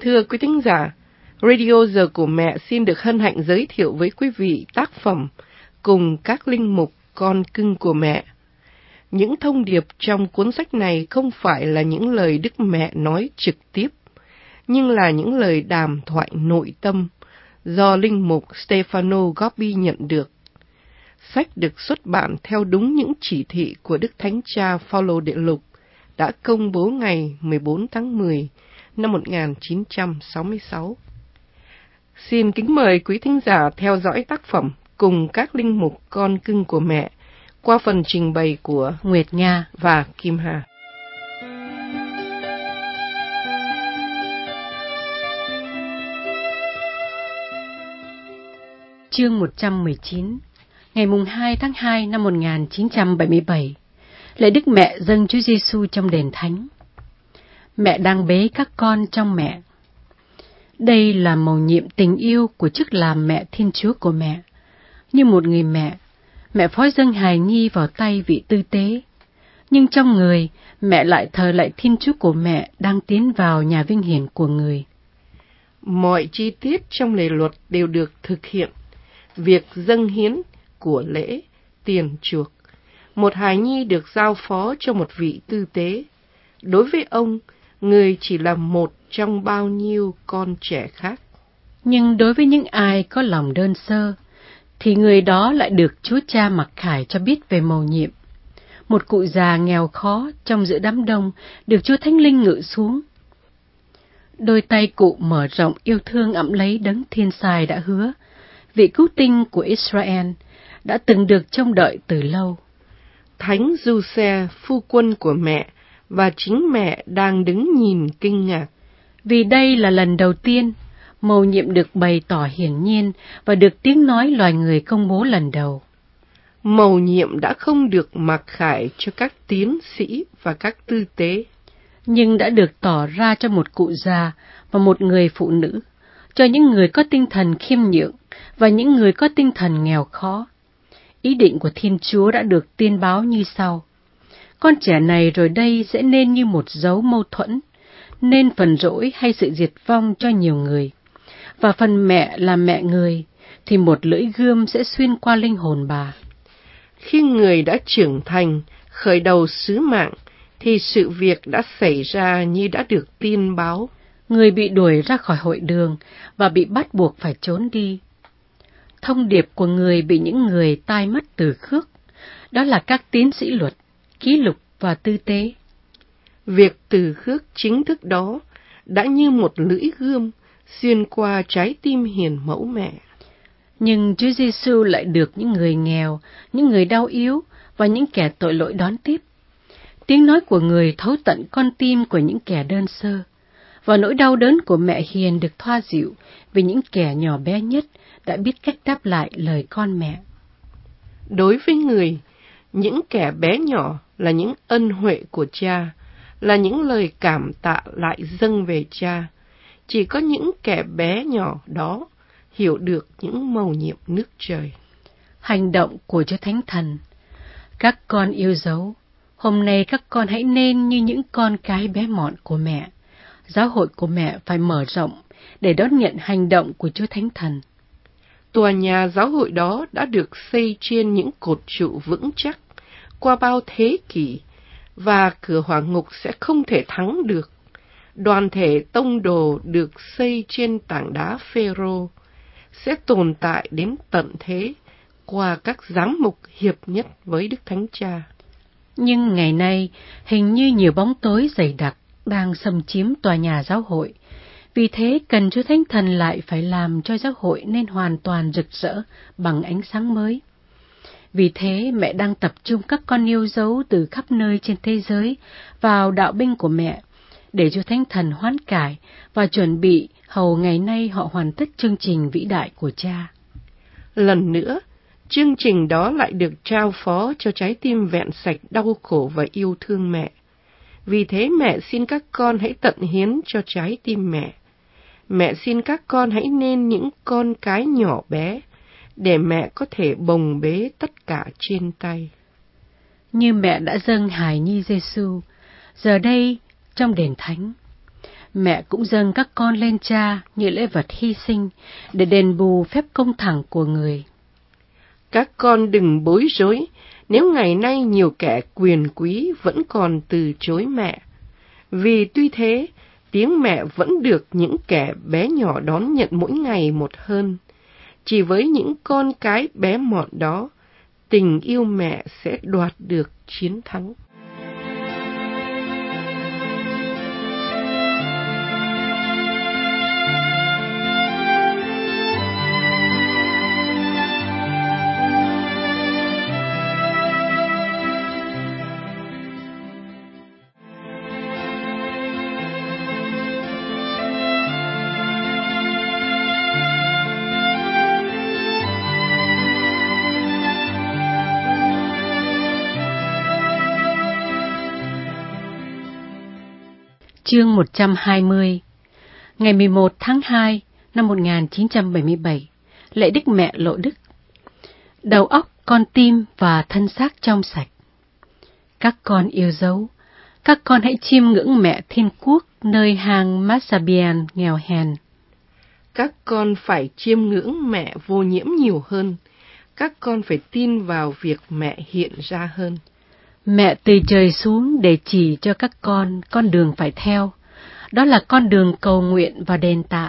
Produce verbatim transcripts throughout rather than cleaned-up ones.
Thưa quý thính giả, Radio Giờ của Mẹ xin được hân hạnh giới thiệu với quý vị tác phẩm Cùng các linh mục con cưng của mẹ. Những thông điệp trong cuốn sách này không phải là những lời Đức Mẹ nói trực tiếp, nhưng là những lời đàm thoại nội tâm do linh mục Stefano Gobbi nhận được. Sách được xuất bản theo đúng những chỉ thị của Đức Thánh Cha Phaolô Đệ Lục đã công bố ngày mười bốn tháng mười năm một nghìn chín trăm sáu mươi sáu. Xin kính mời quý thính giả theo dõi tác phẩm Cùng các linh mục con cưng của mẹ qua phần trình bày của Nguyệt Nga và Kim Hà. Chương một trăm mười chín. Ngày mùng hai tháng hai năm một nghìn chín trăm bảy mươi bảy, lễ Đức Mẹ dâng Chúa Giêsu trong đền thánh. Mẹ đang bế các con trong mẹ. Đây là mầu nhiệm tình yêu của chức làm mẹ Thiên Chúa của mẹ. Như một người mẹ, mẹ phó dâng hài nhi vào tay vị tư tế. Nhưng trong người, mẹ lại thờ lạy Thiên Chúa của mẹ đang tiến vào nhà vinh hiển của người. Mọi chi tiết trong lề luật đều được thực hiện. Việc dâng hiến của lễ, tiền chuộc. Một hài nhi được giao phó cho một vị tư tế. Đối với ông, người chỉ là một trong bao nhiêu con trẻ khác. Nhưng đối với những ai có lòng đơn sơ, thì người đó lại được Chúa Cha mặc khải cho biết về mầu nhiệm. Một cụ già nghèo khó trong giữa đám đông được Chúa Thánh Linh ngự xuống. Đôi tay cụ mở rộng yêu thương ẵm lấy đấng thiên sai đã hứa, vị cứu tinh của Israel, đã từng được trông đợi từ lâu. Thánh Giuse, phu quân của mẹ, và chính mẹ đang đứng nhìn kinh ngạc. Vì đây là lần đầu tiên, mầu nhiệm được bày tỏ hiển nhiên và được tiếng nói loài người công bố lần đầu. Mầu nhiệm đã không được mặc khải cho các tiến sĩ và các tư tế, nhưng đã được tỏ ra cho một cụ già và một người phụ nữ, cho những người có tinh thần khiêm nhượng và những người có tinh thần nghèo khó. Ý định của Thiên Chúa đã được tiên báo như sau. Con trẻ này rồi đây sẽ nên như một dấu mâu thuẫn, nên phần rỗi hay sự diệt vong cho nhiều người. Và phần mẹ là mẹ người, thì một lưỡi gươm sẽ xuyên qua linh hồn bà. Khi người đã trưởng thành, khởi đầu sứ mạng, thì sự việc đã xảy ra như đã được tiên báo. Người bị đuổi ra khỏi hội đường và bị bắt buộc phải trốn đi. Thông điệp của người bị những người tai mắt từ khước, đó là các tiến sĩ luật, ký lục và tư tế. Việc từ khước chính thức đó đã như một lưỡi gươm xuyên qua trái tim hiền mẫu mẹ. Nhưng Chúa Giêsu lại được những người nghèo, những người đau yếu và những kẻ tội lỗi đón tiếp. Tiếng nói của người thấu tận con tim của những kẻ đơn sơ, và nỗi đau đớn của mẹ hiền được thoa dịu vì những kẻ nhỏ bé nhất đã biết cách đáp lại lời con mẹ. Đối với người, những kẻ bé nhỏ là những ân huệ của cha, là những lời cảm tạ lại dâng về cha. Chỉ có những kẻ bé nhỏ đó hiểu được những mầu nhiệm nước trời. Hành động của Chúa Thánh Thần. Các con yêu dấu, hôm nay các con hãy nên như những con cái bé mọn của mẹ. Giáo hội của mẹ phải mở rộng để đón nhận hành động của Chúa Thánh Thần. Tòa nhà giáo hội đó đã được xây trên những cột trụ vững chắc qua bao thế kỷ, và cửa hỏa ngục sẽ không thể thắng được. Đoàn thể tông đồ được xây trên tảng đá Phêrô sẽ tồn tại đến tận thế qua các giám mục hiệp nhất với Đức Thánh Cha. Nhưng ngày nay, hình như nhiều bóng tối dày đặc đang xâm chiếm tòa nhà giáo hội. Vì thế, cần Chúa Thánh Thần lại phải làm cho giáo hội nên hoàn toàn rực rỡ bằng ánh sáng mới. Vì thế, mẹ đang tập trung các con yêu dấu từ khắp nơi trên thế giới vào đạo binh của mẹ, để Chúa Thánh Thần hoán cải và chuẩn bị hầu ngày nay họ hoàn tất chương trình vĩ đại của Cha. Lần nữa, chương trình đó lại được trao phó cho trái tim vẹn sạch đau khổ và yêu thương mẹ. Vì thế mẹ xin các con hãy tận hiến cho trái tim mẹ. Mẹ xin các con hãy nên những con cái nhỏ bé, để mẹ có thể bồng bế tất cả trên tay. Như mẹ đã dâng hài nhi Giêsu, giờ đây trong đền thánh, Mẹ cũng dâng các con lên Cha như lễ vật hy sinh để đền bù phép công thẳng của người. Các con đừng bối rối nếu ngày nay nhiều kẻ quyền quý vẫn còn từ chối mẹ, vì tuy thế, tiếng mẹ vẫn được những kẻ bé nhỏ đón nhận mỗi ngày một hơn. Chỉ với những con cái bé mọn đó, tình yêu mẹ sẽ đoạt được chiến thắng. Chương một trăm hai mươi. Ngày mười một tháng hai năm một nghìn chín trăm bảy mươi bảy, lễ Đức Mẹ Lộ Đức. Đầu óc, con tim và thân xác trong sạch. Các con yêu dấu, các con hãy chiêm ngưỡng mẹ Thiên Quốc nơi hang Massabian nghèo hèn. Các con phải chiêm ngưỡng mẹ vô nhiễm nhiều hơn. Các con phải tin vào việc mẹ hiện ra hơn. Mẹ từ trời xuống để chỉ cho các con con đường phải theo, đó là con đường cầu nguyện và đền tạ.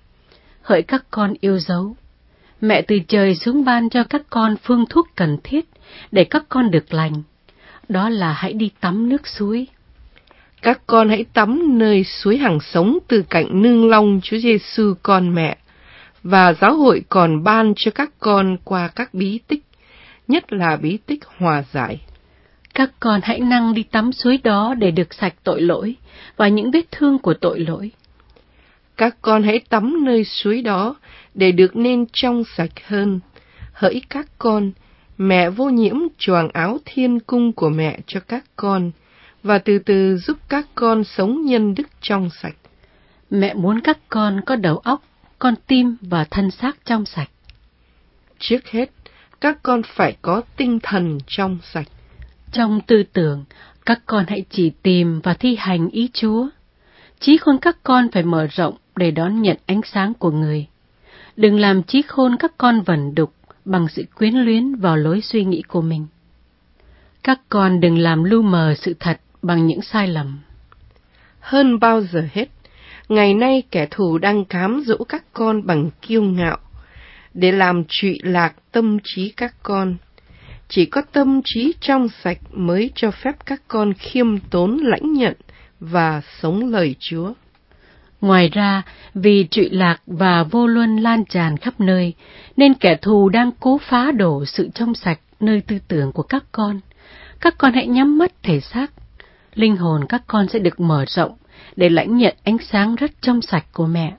Hỡi các con yêu dấu, mẹ từ trời xuống ban cho các con phương thuốc cần thiết để các con được lành, đó là hãy đi tắm nước suối. Các con hãy tắm nơi suối hằng sống từ cạnh nương long Chúa Giêsu con mẹ, và giáo hội còn ban cho các con qua các bí tích, nhất là bí tích hòa giải. Các con hãy năng đi tắm suối đó để được sạch tội lỗi và những vết thương của tội lỗi. Các con hãy tắm nơi suối đó để được nên trong sạch hơn. Hỡi các con, mẹ vô nhiễm choàng áo thiên cung của mẹ cho các con, và từ từ giúp các con sống nhân đức trong sạch. Mẹ muốn các con có đầu óc, con tim và thân xác trong sạch. Trước hết, các con phải có tinh thần trong sạch. Trong tư tưởng, các con hãy chỉ tìm và thi hành ý Chúa. Trí khôn các con phải mở rộng để đón nhận ánh sáng của người. Đừng làm trí khôn các con vẩn đục bằng sự quyến luyến vào lối suy nghĩ của mình. Các con đừng làm lu mờ sự thật bằng những sai lầm. Hơn bao giờ hết, ngày nay kẻ thù đang cám dỗ các con bằng kiêu ngạo, để làm trụy lạc tâm trí các con. Chỉ có tâm trí trong sạch mới cho phép các con khiêm tốn lãnh nhận và sống lời Chúa. Ngoài ra, vì trụy lạc và vô luân lan tràn khắp nơi, nên kẻ thù đang cố phá đổ sự trong sạch nơi tư tưởng của các con. Các con hãy nhắm mắt thể xác. Linh hồn các con sẽ được mở rộng để lãnh nhận ánh sáng rất trong sạch của mẹ.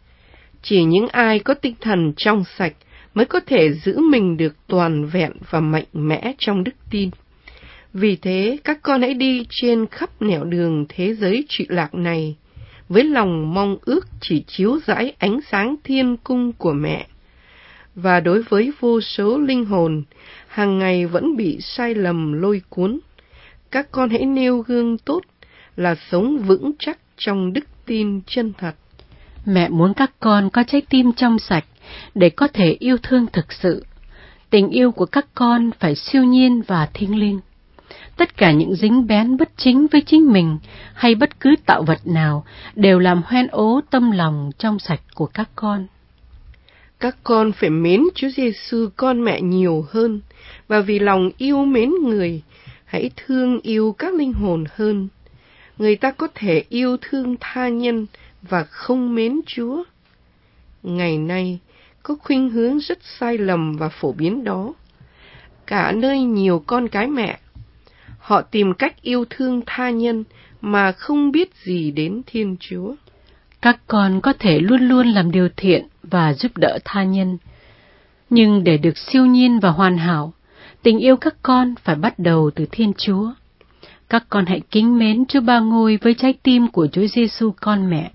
Chỉ những ai có tinh thần trong sạch mới có thể giữ mình được toàn vẹn và mạnh mẽ trong đức tin. Vì thế, các con hãy đi trên khắp nẻo đường thế giới trụy lạc này, với lòng mong ước chỉ chiếu rãi ánh sáng thiên cung của mẹ. Và đối với vô số linh hồn, hàng ngày vẫn bị sai lầm lôi cuốn, các con hãy nêu gương tốt là sống vững chắc trong đức tin chân thật. Mẹ muốn các con có trái tim trong sạch để có thể yêu thương thực sự. Tình yêu của các con phải siêu nhiên và thiêng liêng. Tất cả những dính bén bất chính với chính mình hay bất cứ tạo vật nào đều làm hoen ố tâm lòng trong sạch của các con. Các con phải mến Chúa Giêsu con mẹ nhiều hơn, và vì lòng yêu mến người, hãy thương yêu các linh hồn hơn. Người ta có thể yêu thương tha nhân và không mến Chúa. Ngày nay, có khuynh hướng rất sai lầm và phổ biến đó. Cả nơi nhiều con cái mẹ, họ tìm cách yêu thương tha nhân mà không biết gì đến Thiên Chúa. Các con có thể luôn luôn làm điều thiện và giúp đỡ tha nhân. Nhưng để được siêu nhiên và hoàn hảo, tình yêu các con phải bắt đầu từ Thiên Chúa. Các con hãy kính mến Chúa Ba Ngôi với trái tim của Chúa Giêsu con mẹ.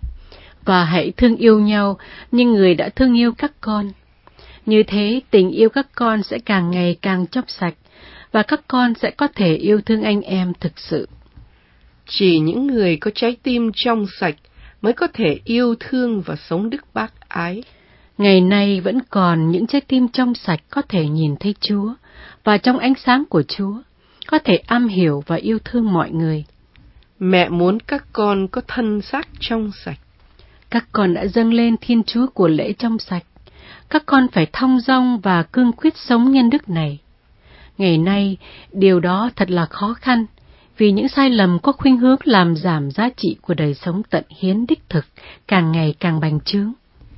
Và hãy thương yêu nhau như người đã thương yêu các con. Như thế, tình yêu các con sẽ càng ngày càng trong sạch, và các con sẽ có thể yêu thương anh em thực sự. Chỉ những người có trái tim trong sạch mới có thể yêu thương và sống đức bác ái. Ngày nay vẫn còn những trái tim trong sạch có thể nhìn thấy Chúa, và trong ánh sáng của Chúa, có thể am hiểu và yêu thương mọi người. Mẹ muốn các con có thân xác trong sạch. Các con đã dâng lên Thiên Chúa của lễ trong sạch. Các con phải thong dong và cương quyết sống nhân đức này. Ngày nay, điều đó thật là khó khăn, vì những sai lầm có khuynh hướng làm giảm giá trị của đời sống tận hiến đích thực, càng ngày càng bành trướng.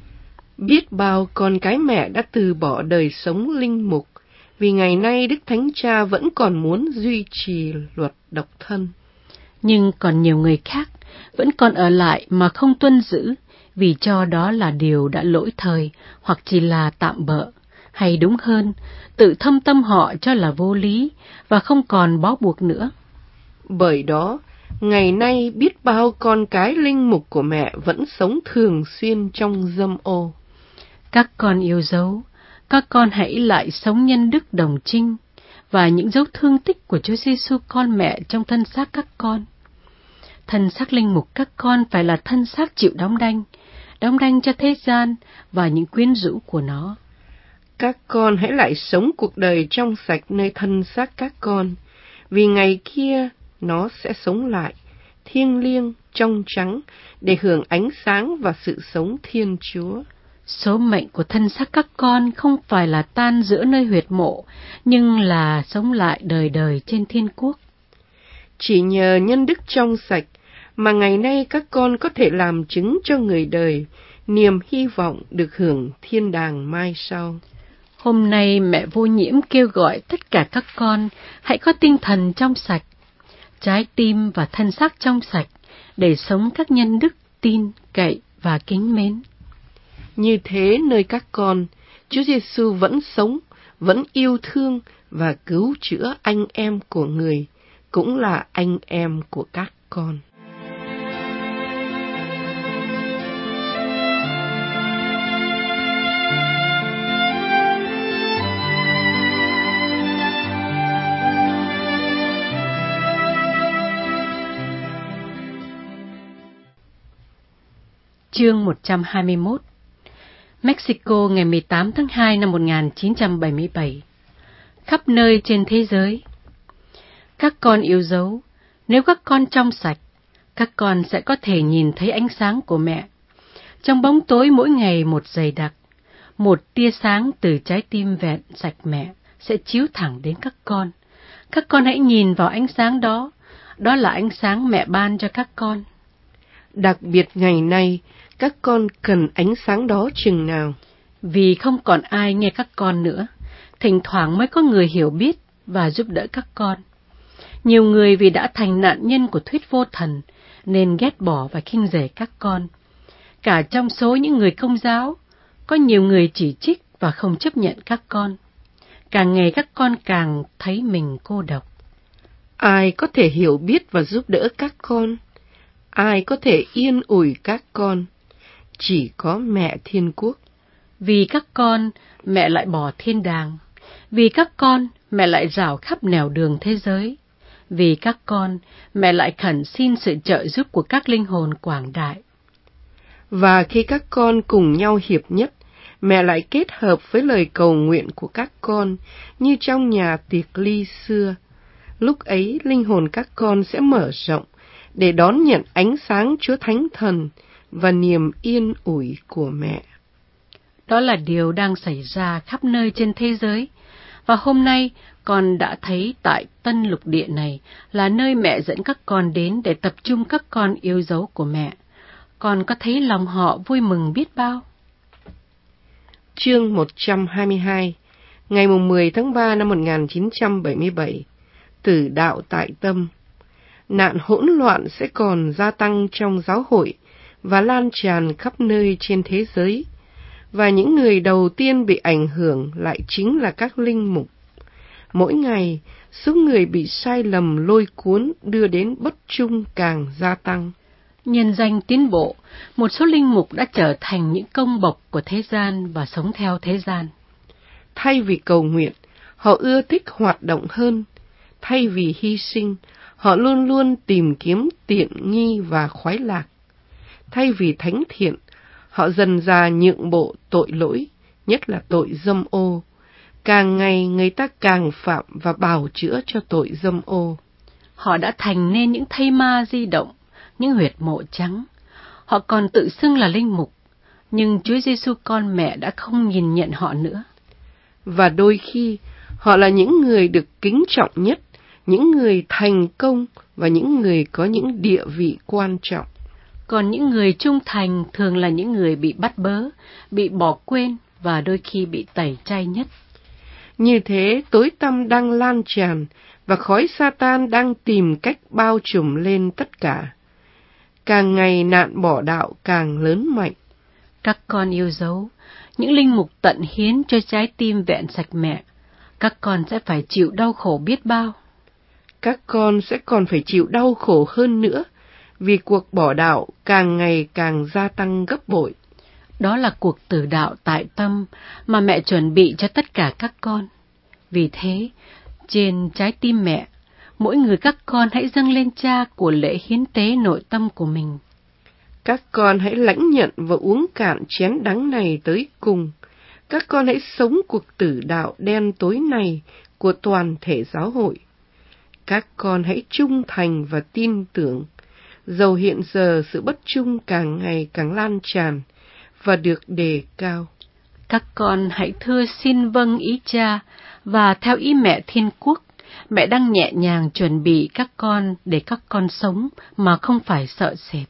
Biết bao con cái mẹ đã từ bỏ đời sống linh mục, vì ngày nay Đức Thánh Cha vẫn còn muốn duy trì luật độc thân. Nhưng còn nhiều người khác vẫn còn ở lại mà không tuân giữ, vì cho đó là điều đã lỗi thời hoặc chỉ là tạm bợ, hay đúng hơn, tự thâm tâm họ cho là vô lý và không còn bó buộc nữa. Bởi đó, ngày nay biết bao con cái linh mục của mẹ vẫn sống thường xuyên trong dâm ô. Các con yêu dấu, các con hãy lại sống nhân đức đồng trinh và những dấu thương tích của Chúa Giêsu con mẹ trong thân xác các con. Thân xác linh mục các con phải là thân xác chịu đóng đanh, đóng đanh cho thế gian và những quyến rũ của nó. Các con hãy lại sống cuộc đời trong sạch nơi thân xác các con, vì ngày kia nó sẽ sống lại, thiêng liêng, trong trắng, để hưởng ánh sáng và sự sống Thiên Chúa. Số mệnh của thân xác các con không phải là tan giữa nơi huyệt mộ, nhưng là sống lại đời đời trên thiên quốc. Chỉ nhờ nhân đức trong sạch mà ngày nay các con có thể làm chứng cho người đời niềm hy vọng được hưởng thiên đàng mai sau. Hôm nay mẹ Vô Nhiễm kêu gọi tất cả các con hãy có tinh thần trong sạch, trái tim và thân xác trong sạch để sống các nhân đức tin, cậy và kính mến. Như thế nơi các con, Chúa Giêsu vẫn sống, vẫn yêu thương và cứu chữa anh em của người, cũng là anh em của các con. Chương một trăm hai mươi mốt. Mexico ngày mười tám tháng hai năm một nghìn chín trăm bảy mươi bảy. Khắp nơi trên thế giới. Các con yêu dấu, nếu các con trong sạch, các con sẽ có thể nhìn thấy ánh sáng của mẹ. Trong bóng tối mỗi ngày một dày đặc, một tia sáng từ trái tim vẹn sạch mẹ sẽ chiếu thẳng đến các con. Các con hãy nhìn vào ánh sáng đó, đó là ánh sáng mẹ ban cho các con. Đặc biệt ngày nay, các con cần ánh sáng đó chừng nào? Vì không còn ai nghe các con nữa, thỉnh thoảng mới có người hiểu biết và giúp đỡ các con. Nhiều người vì đã thành nạn nhân của thuyết vô thần, nên ghét bỏ và khinh rẻ các con. Cả trong số những người Công giáo, có nhiều người chỉ trích và không chấp nhận các con. Càng ngày các con càng thấy mình cô độc. Ai có thể hiểu biết và giúp đỡ các con? Ai có thể yên ủi các con? Chỉ có mẹ Thiên Quốc. Vì các con, mẹ lại bỏ thiên đàng. Vì các con, mẹ lại rảo khắp nẻo đường thế giới. Vì các con, mẹ lại khẩn xin sự trợ giúp của các linh hồn quảng đại. Và khi các con cùng nhau hiệp nhất, mẹ lại kết hợp với lời cầu nguyện của các con như trong nhà tiệc ly xưa. Lúc ấy, linh hồn các con sẽ mở rộng để đón nhận ánh sáng Chúa Thánh Thần và niềm yên ủi của mẹ. Đó là điều đang xảy ra khắp nơi trên thế giới. Và hôm nay, con đã thấy tại Tân Lục Địa này là nơi mẹ dẫn các con đến để tập trung các con yêu dấu của mẹ. Con có thấy lòng họ vui mừng biết bao? Chương một trăm hai mươi hai, ngày mười tháng ba năm một nghìn chín trăm bảy mươi bảy, Tử đạo tại tâm. Nạn hỗn loạn sẽ còn gia tăng trong giáo hội và lan tràn khắp nơi trên thế giới, và những người đầu tiên bị ảnh hưởng lại chính là các linh mục. Mỗi ngày, số người bị sai lầm lôi cuốn đưa đến bất trung càng gia tăng. Nhân danh tiến bộ, một số linh mục đã trở thành những công bộc của thế gian và sống theo thế gian. Thay vì cầu nguyện, họ ưa thích hoạt động hơn. Thay vì hy sinh, họ luôn luôn tìm kiếm tiện nghi và khoái lạc. Thay vì thánh thiện, họ dần dà nhượng bộ tội lỗi, nhất là tội dâm ô. Càng ngày người ta càng phạm và bào chữa cho tội dâm ô. Họ đã thành nên những thây ma di động, những huyệt mộ trắng. Họ còn tự xưng là linh mục, nhưng Chúa Giêsu con mẹ đã không nhìn nhận họ nữa. Và đôi khi, họ là những người được kính trọng nhất, những người thành công và những người có những địa vị quan trọng. Còn những người trung thành thường là những người bị bắt bớ, bị bỏ quên và đôi khi bị tẩy chay nhất. Như thế, tối tăm đang lan tràn và khói Sa-tan đang tìm cách bao trùm lên tất cả. Càng ngày nạn bỏ đạo càng lớn mạnh. Các con yêu dấu, những linh mục tận hiến cho trái tim vẹn sạch mẹ, các con sẽ phải chịu đau khổ biết bao. Các con sẽ còn phải chịu đau khổ hơn nữa, vì cuộc bỏ đạo càng ngày càng gia tăng gấp bội. Đó là cuộc tử đạo tại tâm mà mẹ chuẩn bị cho tất cả các con. Vì thế, trên trái tim mẹ, mỗi người các con hãy dâng lên Cha của lễ hiến tế nội tâm của mình. Các con hãy lãnh nhận và uống cạn chén đắng này tới cùng. Các con hãy sống cuộc tử đạo đen tối này của toàn thể giáo hội. Các con hãy trung thành và tin tưởng, dầu hiện giờ sự bất trung càng ngày càng lan tràn và được đề cao. Các con hãy thưa xin vâng ý Cha và theo ý mẹ Thiên Quốc. Mẹ đang nhẹ nhàng chuẩn bị các con để các con sống mà không phải sợ sệt.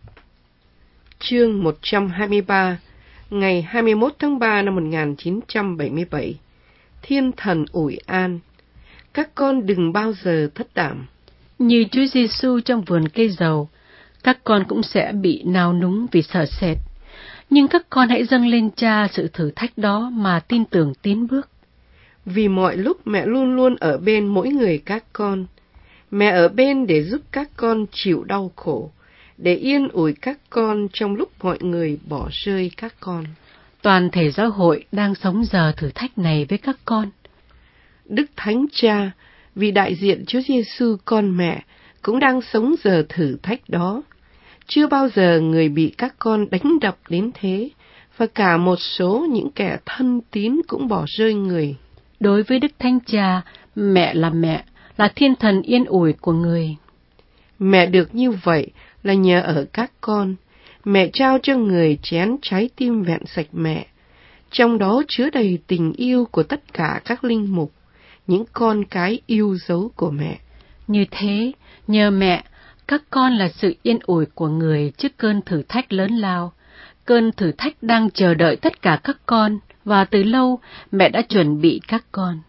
Chương một trăm hai mươi ba, ngày hai mươi mốt tháng ba năm một nghìn chín trăm bảy mươi bảy. Thiên thần ủi an. Các con đừng bao giờ thất đảm. Như Chúa Giêsu trong vườn cây dầu, các con cũng sẽ bị nao núng vì sợ sệt. Nhưng các con hãy dâng lên Cha sự thử thách đó mà tin tưởng tiến bước. Vì mọi lúc mẹ luôn luôn ở bên mỗi người các con. Mẹ ở bên để giúp các con chịu đau khổ, để yên ủi các con trong lúc mọi người bỏ rơi các con. Toàn thể giáo hội đang sống giờ thử thách này với các con. Đức Thánh Cha, vì đại diện Chúa Giêsu con mẹ, cũng đang sống giờ thử thách đó. Chưa bao giờ người bị các con đánh đập đến thế, và cả một số những kẻ thân tín cũng bỏ rơi người. Đối với Đức Thánh Cha, mẹ là mẹ, là thiên thần yên ủi của người. Mẹ được như vậy là nhờ ở các con. Mẹ trao cho người chén trái tim vẹn sạch mẹ, trong đó chứa đầy tình yêu của tất cả các linh mục, những con cái yêu dấu của mẹ. Như thế, nhờ mẹ, các con là sự yên ủi của người trước cơn thử thách lớn lao. Cơn thử thách đang chờ đợi tất cả các con, và từ lâu mẹ đã chuẩn bị các con.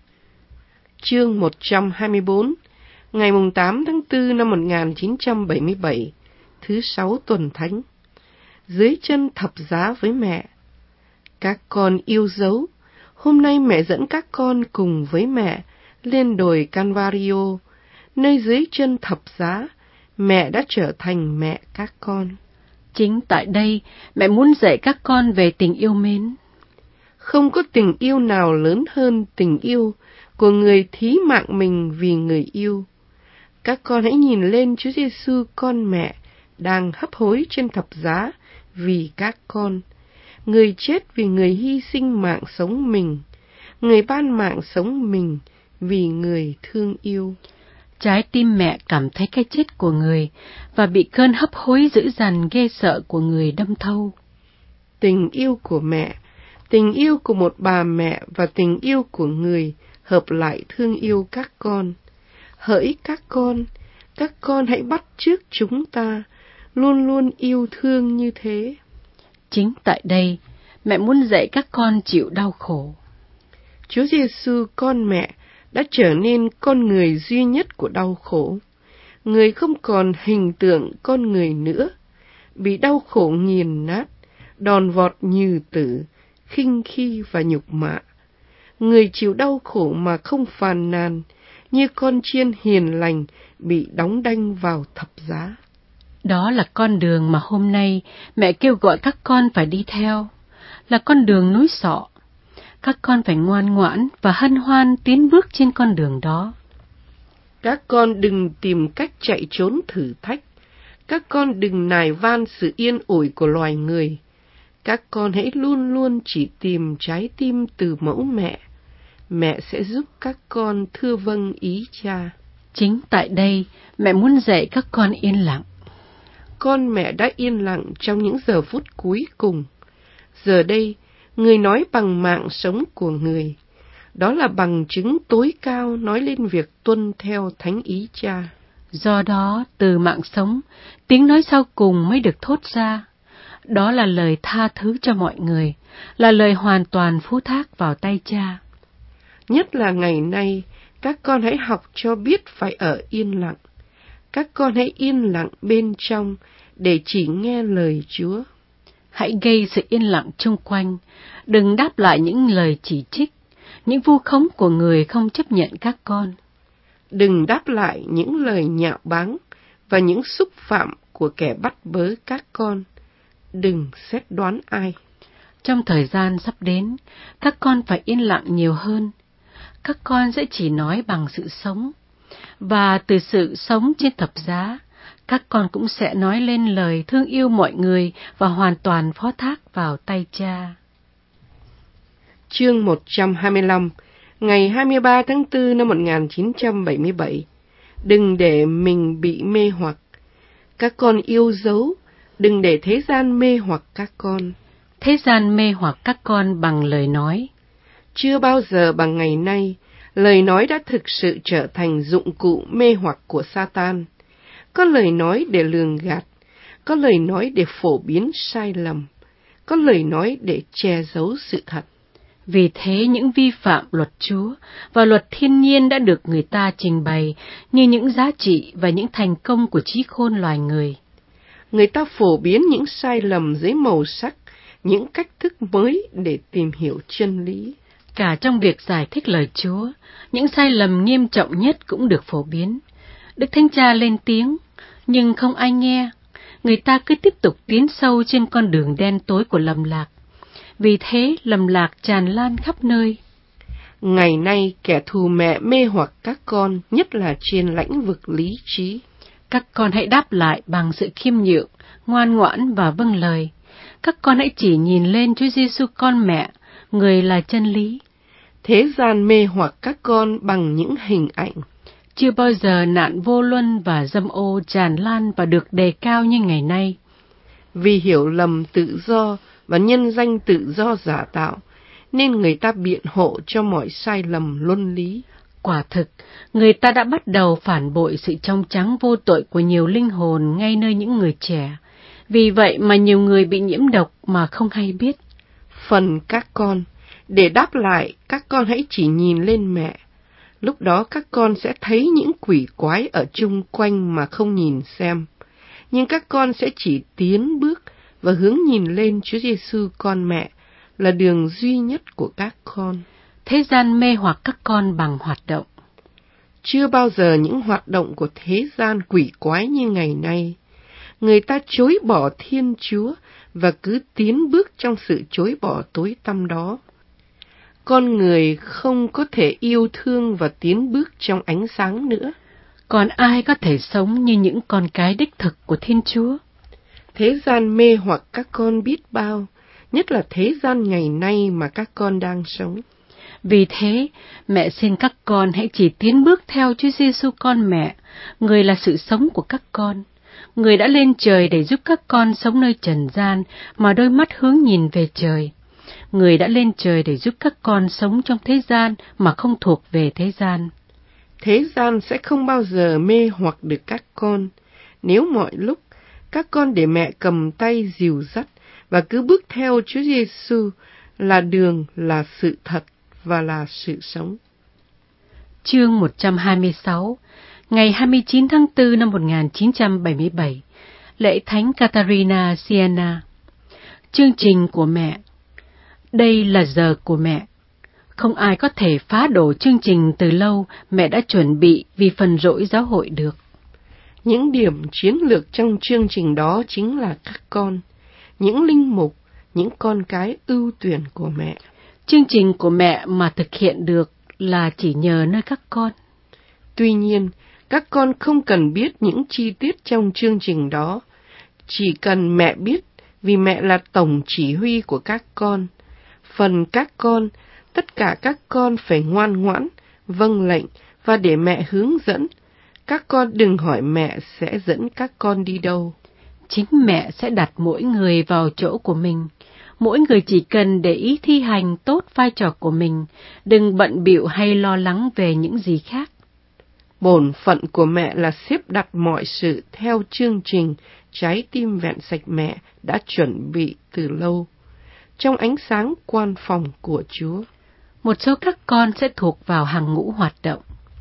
Chương một trăm hai mươi bốn, ngày tám tháng tư năm một nghìn chín trăm bảy mươi bảy, thứ sáu tuần thánh. Dưới chân thập giá với mẹ. Các con yêu dấu, hôm nay mẹ dẫn các con cùng với mẹ lên đồi Calvario, nơi dưới chân thập giá, mẹ đã trở thành mẹ các con. Chính tại đây, mẹ muốn dạy các con về tình yêu mến. Không có tình yêu nào lớn hơn tình yêu của người thí mạng mình vì người yêu. Các con hãy nhìn lên Chúa Giêsu con mẹ đang hấp hối trên thập giá vì các con. Người chết vì người hy sinh mạng sống mình, người ban mạng sống mình vì người thương yêu. Trái tim mẹ cảm thấy cái chết của người và bị cơn hấp hối dữ dằn ghê sợ của người đâm thâu. Tình yêu của mẹ, tình yêu của một bà mẹ và tình yêu của người hợp lại thương yêu các con. Hỡi các con, các con hãy bắt chước chúng ta, luôn luôn yêu thương như thế. Chính tại đây, mẹ muốn dạy các con chịu đau khổ. Chúa Giêsu con mẹ đã trở nên con người duy nhất của đau khổ. Người không còn hình tượng con người nữa, bị đau khổ nghiền nát, đòn vọt nhừ tử, khinh khi và nhục mạ. Người chịu đau khổ mà không phàn nàn, như con chiên hiền lành bị đóng đanh vào thập giá. Đó là con đường mà hôm nay mẹ kêu gọi các con phải đi theo, là con đường núi sọ. Các con phải ngoan ngoãn và hân hoan tiến bước trên con đường đó. Các con đừng tìm cách chạy trốn thử thách. Các con đừng nài van sự yên ủi của loài người. Các con hãy luôn luôn chỉ tìm trái tim từ mẫu mẹ. Mẹ sẽ giúp các con thưa vâng ý cha. Chính tại đây, mẹ muốn dạy các con yên lặng. Con mẹ đã yên lặng trong những giờ phút cuối cùng. Giờ đây, người nói bằng mạng sống của người. Đó là bằng chứng tối cao nói lên việc tuân theo thánh ý cha. Do đó, từ mạng sống, tiếng nói sau cùng mới được thốt ra. Đó là lời tha thứ cho mọi người, là lời hoàn toàn phó thác vào tay cha. Nhất là ngày nay, các con hãy học cho biết phải ở yên lặng. Các con hãy yên lặng bên trong để chỉ nghe lời Chúa. Hãy gây sự yên lặng chung quanh, đừng đáp lại những lời chỉ trích, những vu khống của người không chấp nhận các con. Đừng đáp lại những lời nhạo báng và những xúc phạm của kẻ bắt bớ các con. Đừng xét đoán ai. Trong thời gian sắp đến, các con phải yên lặng nhiều hơn. Các con sẽ chỉ nói bằng sự sống. Và từ sự sống trên thập giá, các con cũng sẽ nói lên lời thương yêu mọi người và hoàn toàn phó thác vào tay cha. Chương một trăm hai mươi lăm, ngày hai mươi ba tháng tư năm một nghìn chín trăm bảy mươi bảy. Đừng để mình bị mê hoặc. Các con yêu dấu, đừng để thế gian mê hoặc các con. Thế gian mê hoặc các con bằng lời nói. Chưa bao giờ bằng ngày nay, lời nói đã thực sự trở thành dụng cụ mê hoặc của Satan. Có lời nói để lường gạt, có lời nói để phổ biến sai lầm, có lời nói để che giấu sự thật. Vì thế những vi phạm luật Chúa và luật thiên nhiên đã được người ta trình bày như những giá trị và những thành công của trí khôn loài người. Người ta phổ biến những sai lầm dưới màu sắc, những cách thức mới để tìm hiểu chân lý. Cả trong việc giải thích lời Chúa, những sai lầm nghiêm trọng nhất cũng được phổ biến. Đức Thánh Cha lên tiếng, nhưng không ai nghe. Người ta cứ tiếp tục tiến sâu trên con đường đen tối của lầm lạc. Vì thế lầm lạc tràn lan khắp nơi. Ngày nay kẻ thù mẹ mê hoặc các con, nhất là trên lãnh vực lý trí. Các con hãy đáp lại bằng sự khiêm nhượng, ngoan ngoãn và vâng lời. Các con hãy chỉ nhìn lên Chúa Giêsu con mẹ, người là chân lý. Thế gian mê hoặc các con bằng những hình ảnh. Chưa bao giờ nạn vô luân và dâm ô tràn lan và được đề cao như ngày nay. Vì hiểu lầm tự do và nhân danh tự do giả tạo, nên người ta biện hộ cho mọi sai lầm luân lý. Quả thực, người ta đã bắt đầu phản bội sự trong trắng vô tội của nhiều linh hồn ngay nơi những người trẻ. Vì vậy mà nhiều người bị nhiễm độc mà không hay biết. Phần các con, để đáp lại, các con hãy chỉ nhìn lên mẹ. Lúc đó các con sẽ thấy những quỷ quái ở chung quanh mà không nhìn xem. Nhưng các con sẽ chỉ tiến bước và hướng nhìn lên Chúa Giêsu con mẹ là đường duy nhất của các con. Thế gian mê hoặc các con bằng hoạt động. Chưa bao giờ những hoạt động của thế gian quỷ quái như ngày nay. Người ta chối bỏ Thiên Chúa và cứ tiến bước trong sự chối bỏ tối tăm đó. Con người không có thể yêu thương và tiến bước trong ánh sáng nữa. Còn ai có thể sống như những con cái đích thực của Thiên Chúa? Thế gian mê hoặc các con biết bao, nhất là thế gian ngày nay mà các con đang sống. Vì thế, mẹ xin các con hãy chỉ tiến bước theo Chúa Giêsu con mẹ, người là sự sống của các con. Người đã lên trời để giúp các con sống nơi trần gian mà đôi mắt hướng nhìn về trời. Người đã lên trời để giúp các con sống trong thế gian mà không thuộc về thế gian. Thế gian sẽ không bao giờ mê hoặc được các con, nếu mọi lúc các con để mẹ cầm tay dìu dắt và cứ bước theo Chúa Giêsu là đường, là sự thật và là sự sống. Chương một trăm hai mươi sáu, ngày hai mươi chín tháng tư năm một nghìn chín trăm bảy mươi bảy, lễ Thánh Catarina Siena. Chương trình của mẹ. Đây là giờ của mẹ. Không ai có thể phá đổ chương trình từ lâu mẹ đã chuẩn bị vì phần rỗi giáo hội được. Những điểm chiến lược trong chương trình đó chính là các con, những linh mục, những con cái ưu tuyển của mẹ. Chương trình của mẹ mà thực hiện được là chỉ nhờ nơi các con. Tuy nhiên, Các con không cần biết những chi tiết trong chương trình đó, chỉ cần mẹ biết vì mẹ là tổng chỉ huy của các con. Phần các con, tất cả các con phải ngoan ngoãn, vâng lệnh và để mẹ hướng dẫn. Các con đừng hỏi mẹ sẽ dẫn các con đi đâu. Chính mẹ sẽ đặt mỗi người vào chỗ của mình. Mỗi người chỉ cần để ý thi hành tốt vai trò của mình, đừng bận bịu hay lo lắng về những gì khác. Bổn phận của mẹ là xếp đặt mọi sự theo chương trình Trái tim vẹn sạch mẹ đã chuẩn bị từ lâu, trong ánh sáng quan phòng của Chúa. Một số các con sẽ thuộc vào hàng ngũ hoạt động.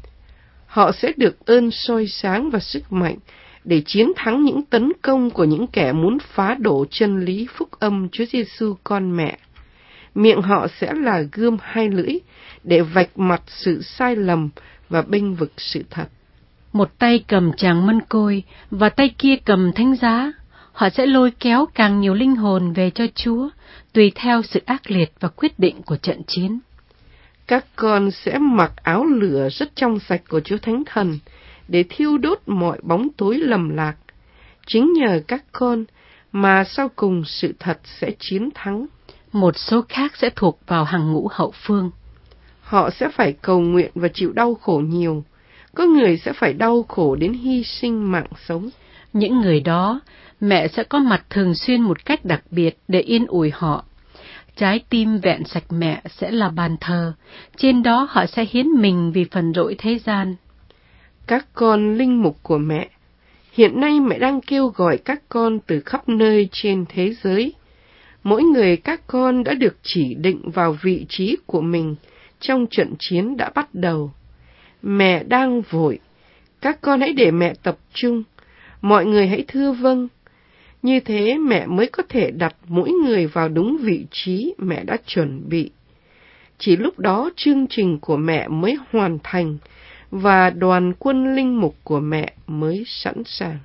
Họ sẽ được ơn soi sáng và sức mạnh để chiến thắng những tấn công của những kẻ muốn phá đổ chân lý phúc âm Chúa Giêsu con mẹ. Miệng họ sẽ là gươm hai lưỡi để vạch mặt sự sai lầm và bênh vực sự thật. Một tay cầm tràng mân côi và tay kia cầm thánh giá. Họ sẽ lôi kéo càng nhiều linh hồn về cho Chúa, tùy theo sự ác liệt và quyết định của trận chiến. Các con sẽ mặc áo lửa rất trong sạch của Chúa Thánh Thần để thiêu đốt mọi bóng tối lầm lạc. Chính nhờ các con mà sau cùng sự thật sẽ chiến thắng. Một số khác sẽ thuộc vào hàng ngũ hậu phương. Họ sẽ phải cầu nguyện và chịu đau khổ nhiều. Có người sẽ phải đau khổ đến hy sinh mạng sống. Những người đó, mẹ sẽ có mặt thường xuyên một cách đặc biệt để yên ủi họ. Trái tim vẹn sạch mẹ sẽ là bàn thờ, trên đó họ sẽ hiến mình vì phần lỗi thế gian. Các con linh mục của mẹ, hiện nay mẹ đang kêu gọi các con từ khắp nơi trên thế giới. Mỗi người các con đã được chỉ định vào vị trí của mình trong trận chiến đã bắt đầu. Mẹ đang vội, các con hãy để mẹ tập trung, mọi người hãy thưa vâng. Như thế mẹ mới có thể đặt mỗi người vào đúng vị trí mẹ đã chuẩn bị. Chỉ lúc đó chương trình của mẹ mới hoàn thành và đoàn quân linh mục của mẹ mới sẵn sàng.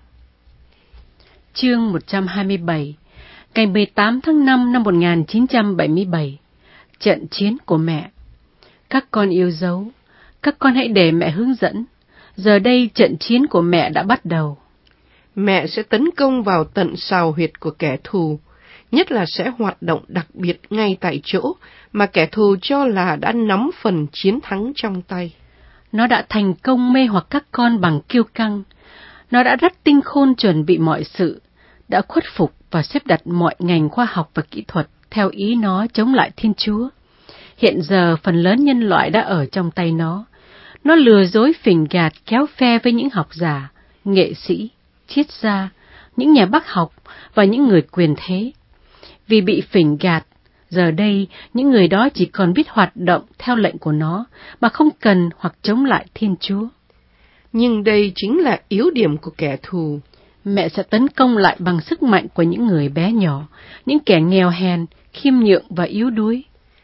Chương một trăm hai mươi bảy, ngày mười tám tháng năm năm một nghìn chín trăm bảy mươi bảy, trận chiến của mẹ. Các con yêu dấu, các con hãy để mẹ hướng dẫn. Giờ đây trận chiến của mẹ đã bắt đầu. Mẹ sẽ tấn công vào tận sào huyệt của kẻ thù, nhất là sẽ hoạt động đặc biệt ngay tại chỗ mà kẻ thù cho là đã nắm phần chiến thắng trong tay. Nó đã thành công mê hoặc các con bằng kiêu căng. Nó đã rất tinh khôn chuẩn bị mọi sự, đã khuất phục và xếp đặt mọi ngành khoa học và kỹ thuật theo ý nó chống lại Thiên Chúa. Hiện giờ phần lớn nhân loại đã ở trong tay nó. Nó lừa dối phỉnh gạt kéo phe với những học giả, nghệ sĩ, triết gia, những nhà bác học và những người quyền thế. Vì bị phỉnh gạt, giờ đây những người đó chỉ còn biết hoạt động theo lệnh của nó mà không cần hoặc chống lại Thiên Chúa. Nhưng đây chính là yếu điểm của kẻ thù. Mẹ sẽ tấn công lại bằng sức mạnh của những người bé nhỏ, những kẻ nghèo hèn, khiêm nhượng và yếu đuối.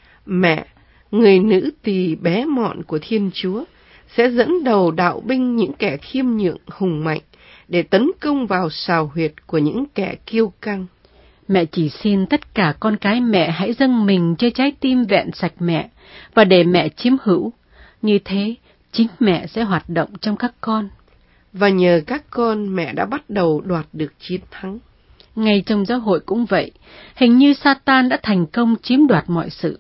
Mẹ, người nữ tỳ bé mọn của Thiên Chúa, sẽ dẫn đầu đạo binh những kẻ khiêm nhượng hùng mạnh để tấn công vào sào huyệt của những kẻ kiêu căng. Mẹ chỉ xin tất cả con cái mẹ hãy dâng mình cho trái tim vẹn sạch mẹ và để mẹ chiếm hữu. Như thế, chính mẹ sẽ hoạt động trong các con. Và nhờ các con, mẹ đã bắt đầu đoạt được chiến thắng. Ngay trong giáo hội cũng vậy, hình như Satan đã thành công chiếm đoạt mọi sự.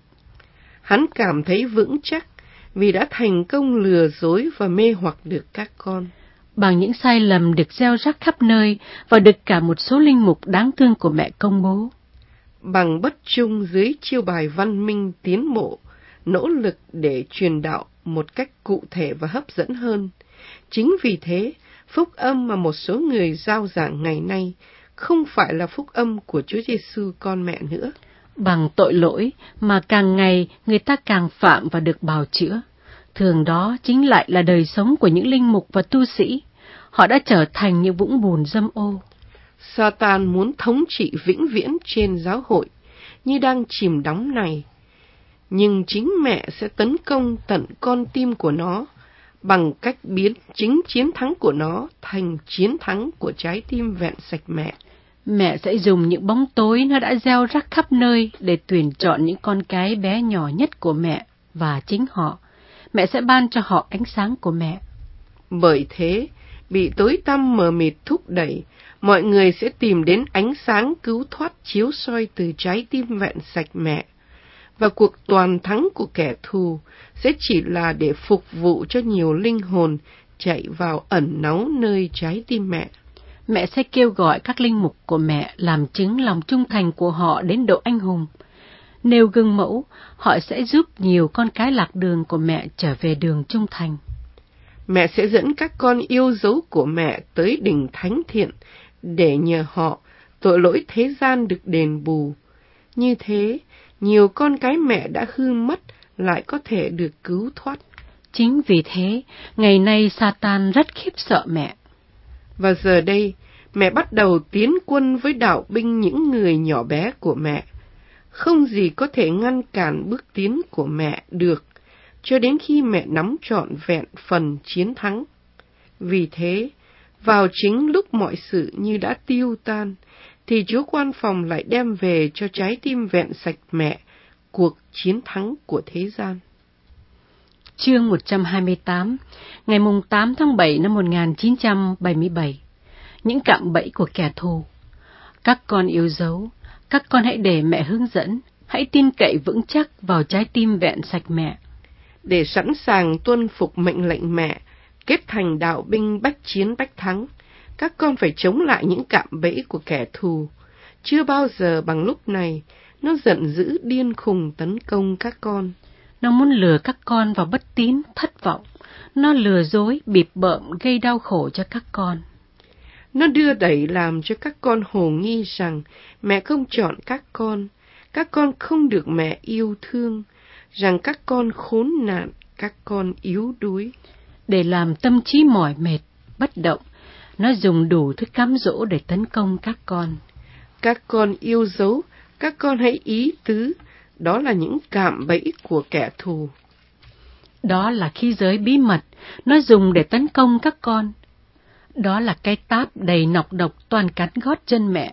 Hắn cảm thấy vững chắc vì đã thành công lừa dối và mê hoặc được các con. Bằng những sai lầm được gieo rắc khắp nơi và được cả một số linh mục đáng thương của mẹ công bố. Bằng bất trung dưới chiêu bài văn minh tiến bộ, nỗ lực để truyền đạo một cách cụ thể và hấp dẫn hơn. Chính vì thế, phúc âm mà một số người rao giảng ngày nay không phải là phúc âm của Chúa Giêsu con mẹ nữa. Bằng tội lỗi mà càng ngày người ta càng phạm và được bào chữa. Thường đó chính lại là đời sống của những linh mục và tu sĩ. Họ đã trở thành những vũng bùn dâm ô. Satan muốn thống trị vĩnh viễn trên giáo hội, như đang chìm đắm này. Nhưng chính mẹ sẽ tấn công tận con tim của nó, bằng cách biến chính chiến thắng của nó thành chiến thắng của trái tim vẹn sạch mẹ. Mẹ sẽ dùng những bóng tối nó đã gieo rắc khắp nơi để tuyển chọn những con cái bé nhỏ nhất của mẹ và chính họ. Mẹ sẽ ban cho họ ánh sáng của mẹ. Bởi thế, bị tối tăm mờ mịt thúc đẩy, mọi người sẽ tìm đến ánh sáng cứu thoát chiếu soi từ trái tim vẹn sạch mẹ. Và cuộc toàn thắng của kẻ thù sẽ chỉ là để phục vụ cho nhiều linh hồn chạy vào ẩn náu nơi trái tim mẹ. Mẹ sẽ kêu gọi các linh mục của mẹ làm chứng lòng trung thành của họ đến độ anh hùng. Nêu gương mẫu, họ sẽ giúp nhiều con cái lạc đường của mẹ trở về đường trung thành. Mẹ sẽ dẫn các con yêu dấu của mẹ tới đỉnh thánh thiện, để nhờ họ tội lỗi thế gian được đền bù. Như thế, nhiều con cái mẹ đã hư mất lại có thể được cứu thoát. Chính vì thế, ngày nay Satan rất khiếp sợ mẹ. Và giờ đây, mẹ bắt đầu tiến quân với đạo binh những người nhỏ bé của mẹ. Không gì có thể ngăn cản bước tiến của mẹ được, cho đến khi mẹ nắm trọn vẹn phần chiến thắng. Vì thế, vào chính lúc mọi sự như đã tiêu tan, thì Chúa Quan Phòng lại đem về cho trái tim vẹn sạch mẹ cuộc chiến thắng của thế gian. Chương một trăm hai mươi tám, ngày tám tháng bảy năm một nghìn chín trăm bảy mươi bảy. Những cạm bẫy của kẻ thù. Các con yêu dấu, các con hãy để mẹ hướng dẫn, hãy tin cậy vững chắc vào trái tim vẹn sạch mẹ. Để sẵn sàng tuân phục mệnh lệnh mẹ, kết thành đạo binh bách chiến bách thắng, các con phải chống lại những cạm bẫy của kẻ thù. Chưa bao giờ bằng lúc này, nó giận dữ điên khùng tấn công các con. Nó muốn lừa các con vào bất tín, thất vọng. Nó lừa dối, bịp bợm, gây đau khổ cho các con. Nó đưa đẩy làm cho các con hồ nghi rằng mẹ không chọn các con, các con không được mẹ yêu thương, rằng các con khốn nạn, các con yếu đuối. Để làm tâm trí mỏi mệt, bất động, nó dùng đủ thứ cám dỗ để tấn công các con. Các con yêu dấu, các con hãy ý tứ, đó là những cạm bẫy của kẻ thù. Đó là khí giới bí mật, nó dùng để tấn công các con. Đó là cái táp đầy nọc độc toàn cắn gót chân mẹ.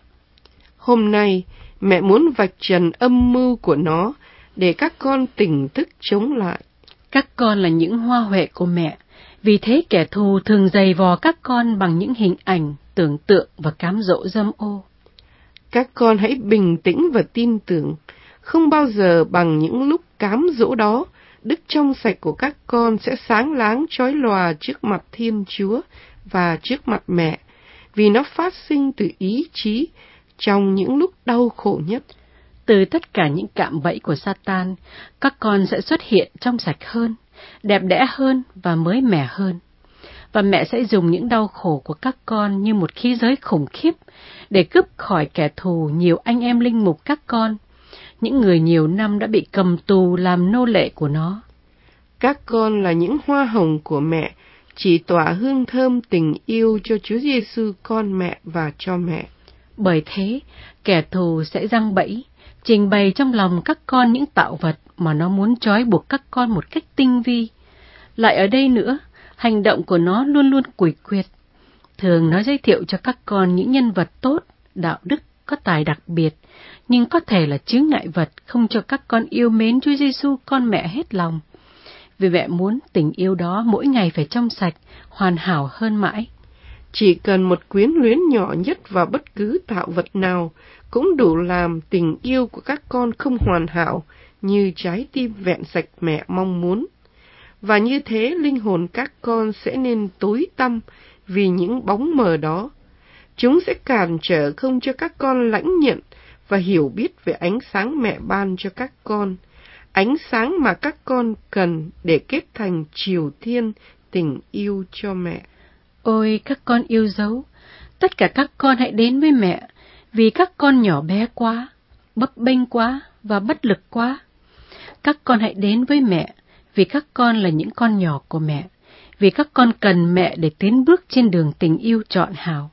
Hôm nay, mẹ muốn vạch trần âm mưu của nó, để các con tỉnh thức chống lại. Các con là những hoa huệ của mẹ, vì thế kẻ thù thường giày vò các con bằng những hình ảnh, tưởng tượng và cám dỗ dâm ô. Các con hãy bình tĩnh và tin tưởng, không bao giờ bằng những lúc cám dỗ đó, đức trong sạch của các con sẽ sáng láng chói lòa trước mặt Thiên Chúa và trước mặt mẹ, vì nó phát sinh từ ý chí trong những lúc đau khổ nhất. Từ tất cả những cạm bẫy của Satan, các con sẽ xuất hiện trong sạch hơn, đẹp đẽ hơn và mới mẻ hơn. Và mẹ sẽ dùng những đau khổ của các con như một khí giới khủng khiếp để cướp khỏi kẻ thù nhiều anh em linh mục các con, những người nhiều năm đã bị cầm tù làm nô lệ của nó. Các con là những hoa hồng của mẹ, chỉ tỏa hương thơm tình yêu cho Chúa Giêsu con mẹ và cho mẹ. Bởi thế, kẻ thù sẽ giăng bẫy, trình bày trong lòng các con những tạo vật mà nó muốn trói buộc các con một cách tinh vi. Lại ở đây nữa, hành động của nó luôn luôn quỷ quyệt. Thường nó giới thiệu cho các con những nhân vật tốt, đạo đức, có tài đặc biệt, nhưng có thể là chướng ngại vật không cho các con yêu mến Chúa Giêsu con mẹ hết lòng. Vì mẹ muốn tình yêu đó mỗi ngày phải trong sạch, hoàn hảo hơn mãi. Chỉ cần một quyến luyến nhỏ nhất vào bất cứ tạo vật nào cũng đủ làm tình yêu của các con không hoàn hảo như trái tim vẹn sạch mẹ mong muốn. Và như thế linh hồn các con sẽ nên tối tăm vì những bóng mờ đó. Chúng sẽ cản trở không cho các con lãnh nhận và hiểu biết về ánh sáng mẹ ban cho các con, ánh sáng mà các con cần để kết thành triều thiên tình yêu cho mẹ. Ôi các con yêu dấu, tất cả các con hãy đến với mẹ, vì các con nhỏ bé quá, bấp bênh quá và bất lực quá. Các con hãy đến với mẹ, vì các con là những con nhỏ của mẹ, vì các con cần mẹ để tiến bước trên đường tình yêu trọn hảo.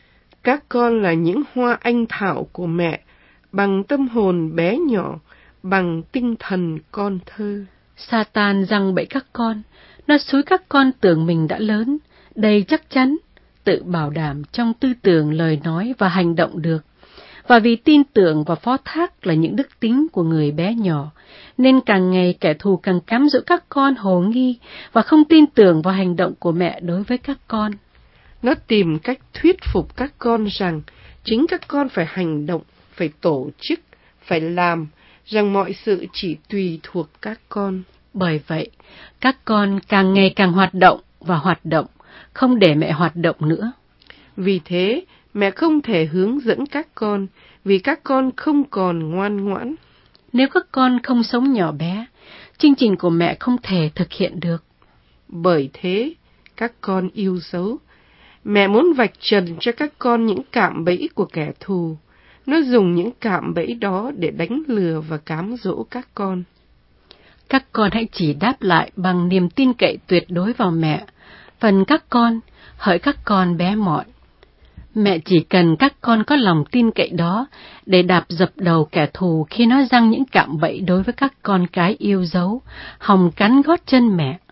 Các con là những hoa anh thảo của mẹ, bằng tâm hồn bé nhỏ, bằng tinh thần con thơ. Satan giăng bẫy các con, nó xúi các con tưởng mình đã lớn, đầy chắc chắn, tự bảo đảm trong tư tưởng, lời nói và hành động được. Và vì tin tưởng và phó thác là những đức tính của người bé nhỏ, nên càng ngày kẻ thù càng cám dỗ các con hồ nghi và không tin tưởng vào hành động của mẹ đối với các con. Nó tìm cách thuyết phục các con rằng chính các con phải hành động, phải tổ chức, phải làm, rằng mọi sự chỉ tùy thuộc các con. Bởi vậy, các con càng ngày càng hoạt động và hoạt động, không để mẹ hoạt động nữa. Vì thế, mẹ không thể hướng dẫn các con, vì các con không còn ngoan ngoãn. Nếu các con không sống nhỏ bé, chương trình của mẹ không thể thực hiện được. Bởi thế, các con yêu dấu. Mẹ muốn vạch trần cho các con những cạm bẫy của kẻ thù. Nó dùng những cạm bẫy đó để đánh lừa và cám dỗ các con. Các con hãy chỉ đáp lại bằng niềm tin cậy tuyệt đối vào mẹ. Phần các con, hỡi các con bé mọn. Mẹ chỉ cần các con có lòng tin cậy đó để đạp dập đầu kẻ thù khi nó giăng những cạm bẫy đối với các con cái yêu dấu, hòng cắn gót chân mẹ.